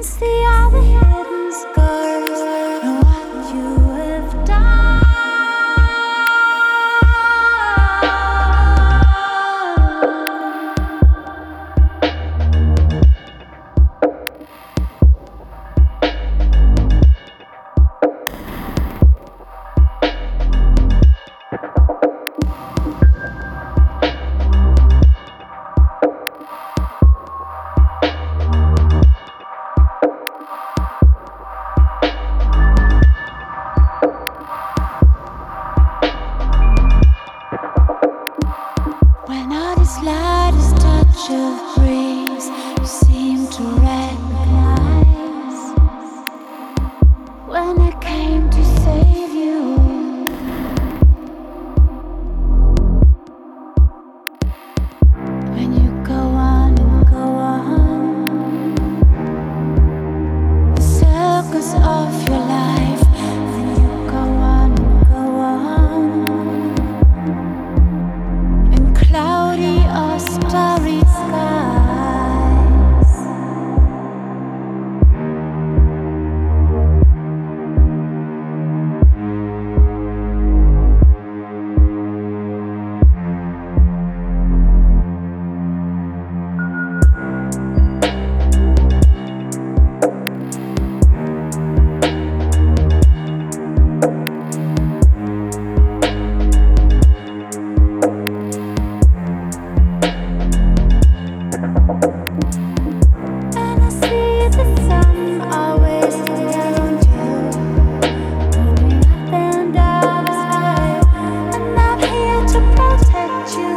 see all the hidden scars and what you have done. When all the slightest touch of breeze you seem to recognize. When I came to save you, when you go on and go on, the circus of your life. When you go on and go on, in cloudy or starry skies. And I see the sun always around you, running up and down the sky, and I'm here to protect you,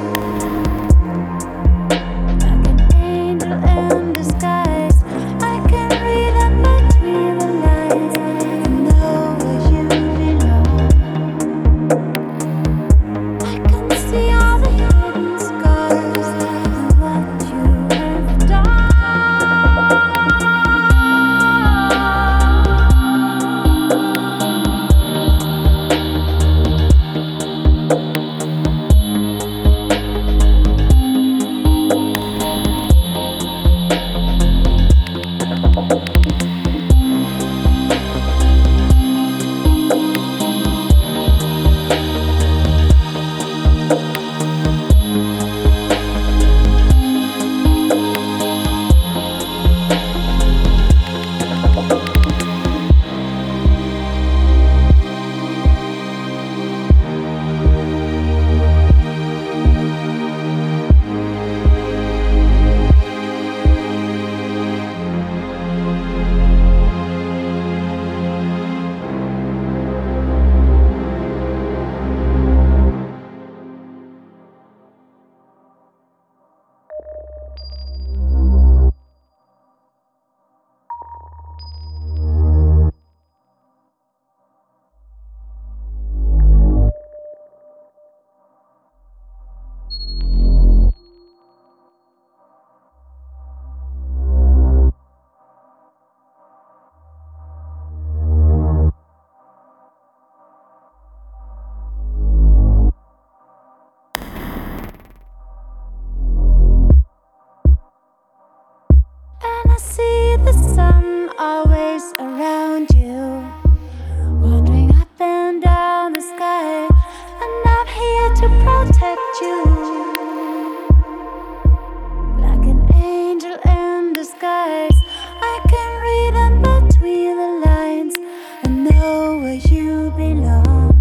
like an angel in disguise. I can read in between the lines and know where you belong. I can see all the hidden scars and what you have done. And I see the sun always around you, wandering up and down the sky, and I'm here to protect you, like an angel in disguise. I can read in between the lines and know where you belong.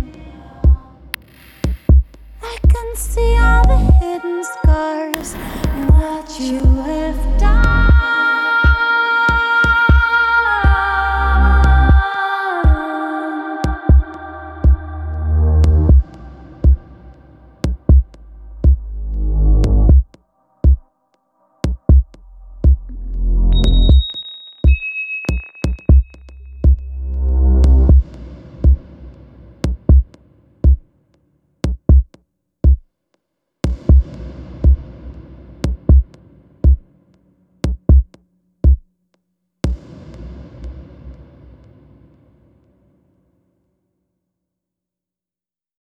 I can see all the hidden scars and what you have